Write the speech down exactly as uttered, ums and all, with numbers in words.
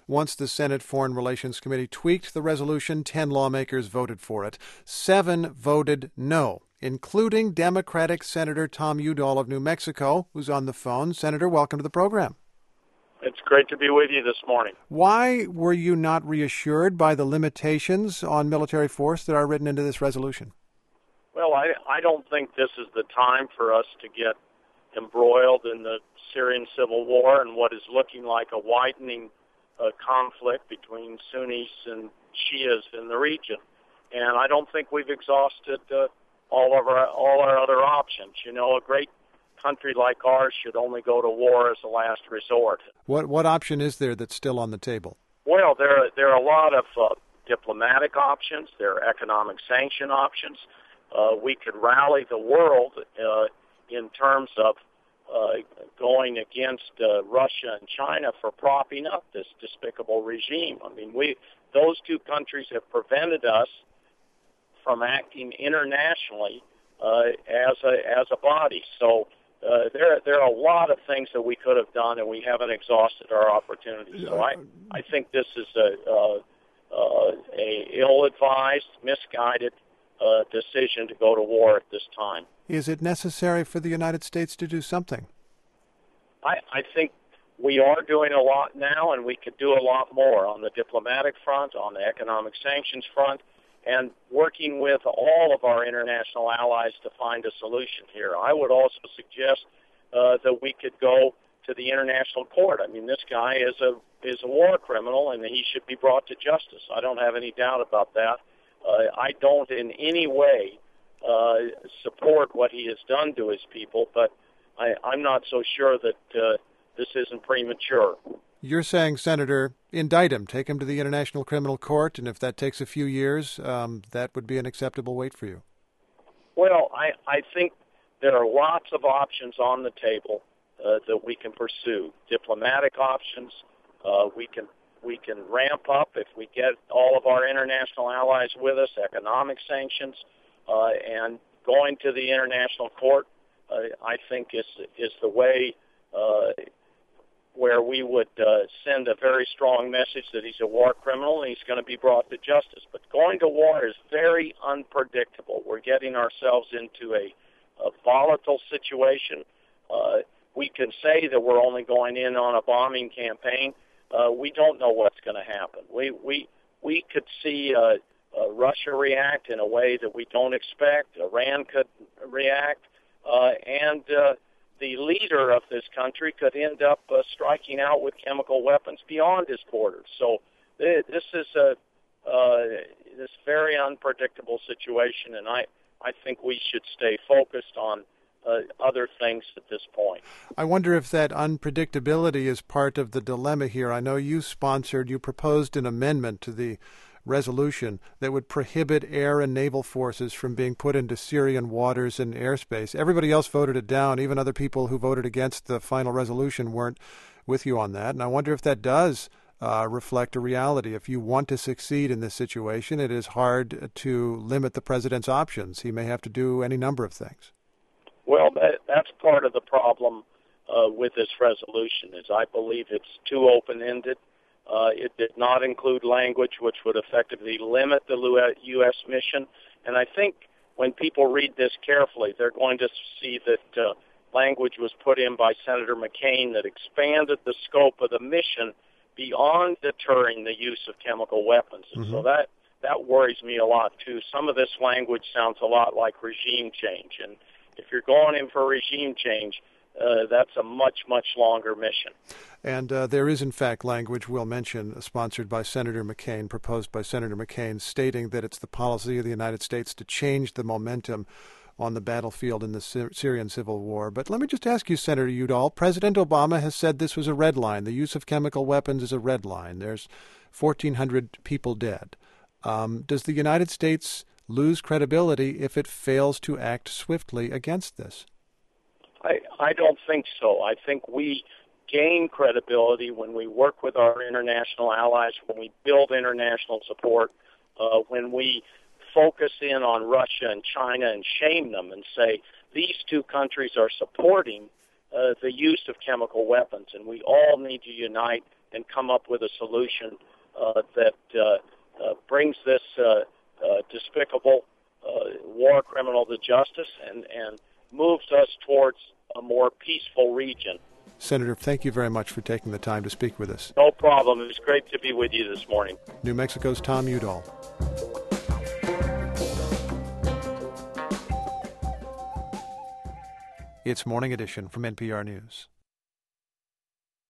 Once the Senate Foreign Relations Committee tweaked the resolution, ten lawmakers voted for it. Seven voted no, including Democratic Senator Tom Udall of New Mexico, who's on the phone. Senator, welcome to the program. It's great to be with you this morning. Why were you not reassured by the limitations on military force that are written into this resolution? Well, I, I don't think this is the time for us to get embroiled in the Syrian civil war and what is looking like a widening uh, conflict between Sunnis and Shias in the region. And I don't think we've exhausted uh, all of our all our other options. You know, a great country like ours should only go to war as a last resort. What what option is there that's still on the table? Well, there there are a lot of uh, diplomatic options. There are economic sanction options. Uh, we could rally the world uh, in terms of uh, going against uh, Russia and China for propping up this despicable regime. I mean, we those two countries have prevented us from acting internationally uh, as a as a body. So. Uh, there, there are a lot of things that we could have done, and we haven't exhausted our opportunities. So I, I think this is a, uh, uh, a ill-advised, misguided uh, decision to go to war at this time. Is it necessary for the United States to do something? I, I think we are doing a lot now, and we could do a lot more on the diplomatic front, on the economic sanctions front, and working with all of our international allies to find a solution here. I would also suggest uh, that we could go to the international court. I mean, this guy is a is a war criminal, and he should be brought to justice. I don't have any doubt about that. Uh, I don't in any way uh, support what he has done to his people, but I, I'm not so sure that uh, this isn't premature. You're saying, Senator, indict him, take him to the International Criminal Court, and if that takes a few years, um, that would be an acceptable wait for you. Well, I, I think there are lots of options on the table uh, that we can pursue. Diplomatic options, uh, we can we can ramp up if we get all of our international allies with us, economic sanctions, uh, and going to the international court, uh, I think is is the way uh, where we would uh, send a very strong message that he's a war criminal and he's going to be brought to justice. But going to war is very unpredictable. We're getting ourselves into a, a volatile situation. Uh, we can say that we're only going in on a bombing campaign. Uh, we don't know what's going to happen. We we we could see uh, uh, Russia react in a way that we don't expect. Iran could react, uh, and uh, the leader of this country could end up uh, striking out with chemical weapons beyond his borders. So th- this is a uh, this very unpredictable situation, and I, I think we should stay focused on uh, other things at this point. I wonder if that unpredictability is part of the dilemma here. I know you sponsored, you proposed an amendment to the resolution that would prohibit air and naval forces from being put into Syrian waters and airspace. Everybody else voted it down. Even other people who voted against the final resolution weren't with you on that. And I wonder if that does uh, reflect a reality. If you want to succeed in this situation, it is hard to limit the president's options. He may have to do any number of things. Well, that, that's part of the problem uh, with this resolution, is I believe it's too open-ended. Uh, it did not include language which would effectively limit the U S mission. And I think when people read this carefully, they're going to see that uh, language was put in by Senator McCain that expanded the scope of the mission beyond deterring the use of chemical weapons. And mm-hmm. so that, that worries me a lot, too. Some of this language sounds a lot like regime change. And if you're going in for regime change, Uh, that's a much, much longer mission. And uh, there is, in fact, language we'll mention sponsored by Senator McCain, proposed by Senator McCain, stating that it's the policy of the United States to change the momentum on the battlefield in the Sy- Syrian civil war. But let me just ask you, Senator Udall, President Obama has said this was a red line. The use of chemical weapons is a red line. There's fourteen hundred people dead. Um, does the United States lose credibility if it fails to act swiftly against this? I, I don't think so. I think we gain credibility when we work with our international allies, when we build international support, uh, when we focus in on Russia and China and shame them and say these two countries are supporting uh, the use of chemical weapons, and we all need to unite and come up with a solution uh, that uh, uh, brings this uh, uh, despicable uh, war criminal to justice and, and moves us towards a more peaceful region. Senator, thank you very much for taking the time to speak with us. No problem. It was great to be with you this morning. New Mexico's Tom Udall. It's Morning Edition from N P R News.